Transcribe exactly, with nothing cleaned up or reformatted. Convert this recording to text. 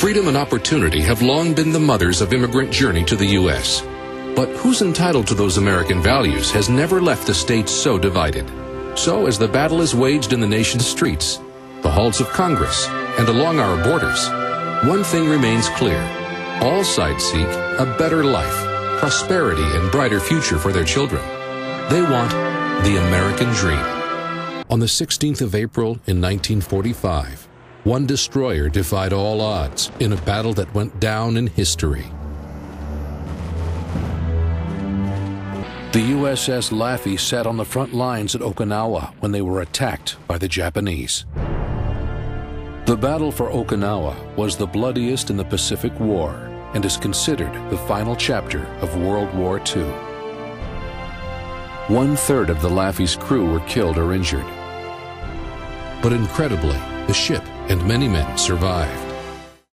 Freedom and opportunity have long been the mothers of immigrant journey to the U S But who's entitled to those American values has never left the states so divided. So as the battle is waged in the nation's streets, the halls of Congress, and along our borders, one thing remains clear. All sides seek a better life, prosperity, and brighter future for their children. They want the American dream. On the sixteenth of April in nineteen forty-five, one destroyer defied all odds in a battle that went down in history. The U S S Laffey sat on the front lines at Okinawa when they were attacked by the Japanese. The battle for Okinawa was the bloodiest in the Pacific War and is considered the final chapter of World War Two. One-third of the Laffey's crew were killed or injured. But incredibly, the ship and many men survived.